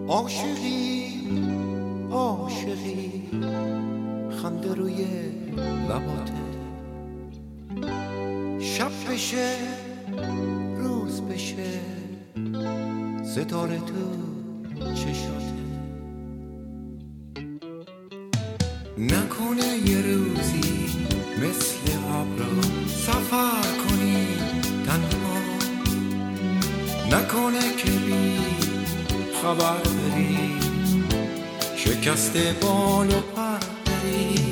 عاشقی عاشقی خنده روی لباته، شب بشه روز بشه ستاره تو چشاته. نکنه یه روزی مثل ابرا سفر کنی تنها، نکنه که بی خبر بری شکست بال و پر بری.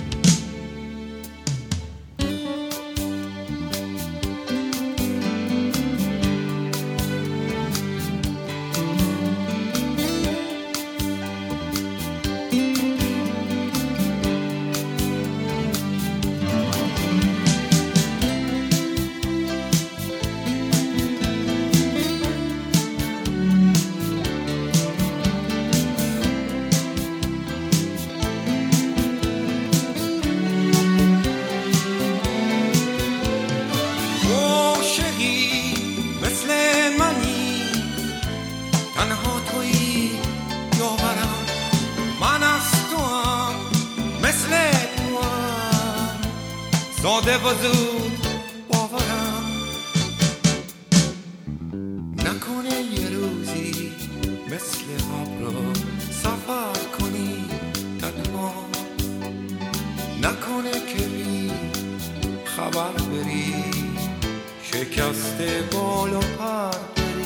تنها تویی یاورم، من از توام مثل توام، ساده و زود باورم. نکنه یه روزی مثل ابرا سفر کنی تنها، نکنه که بی خبر بری شکست بال و پر.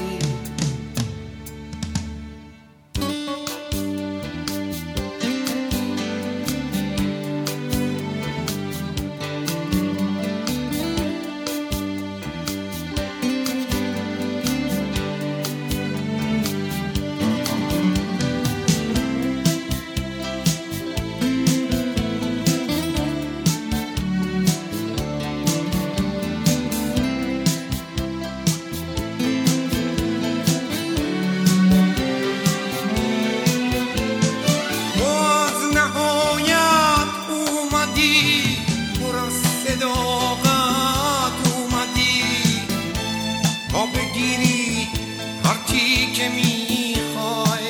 بگیری هرچی که میخوای،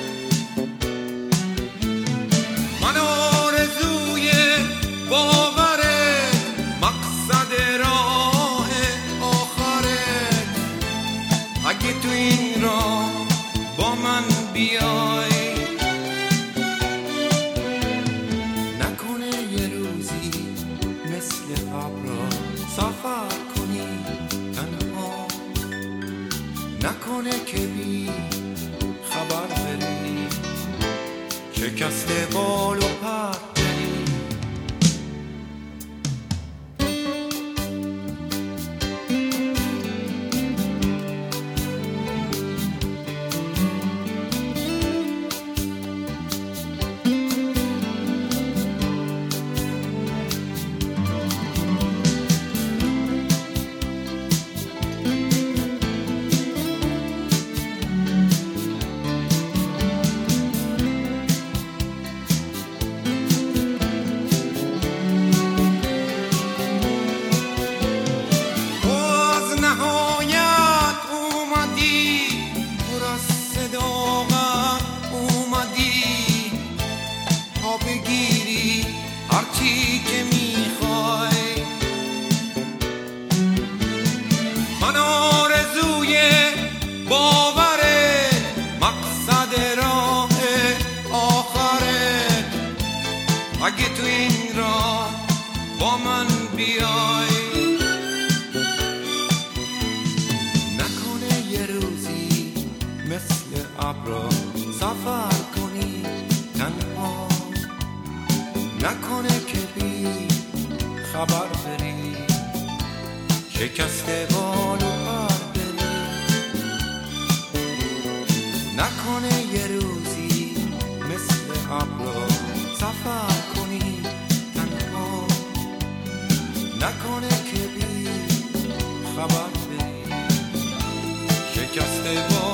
من آرزوی باورت مقصد راه آخرت. اگه تو این راه با من بیای، نکنه یه روزی مثل ابرا سفر کنی تنها، نکنه که بی خبر بری شکست بال و پر بری. بگیری هرچی که میخوای، من آرزوی باورت مقصد راه آخرت. اگه تو این راه با من بیای، نکنه یه روزی مثل ابرا سفر کنی تنها، نکنه که بی خبر بری شکست بال و پر بری. نکنه یه روزی مثل ابرا سفر کنی تنها، نکنه که بی خبر بری شکست بال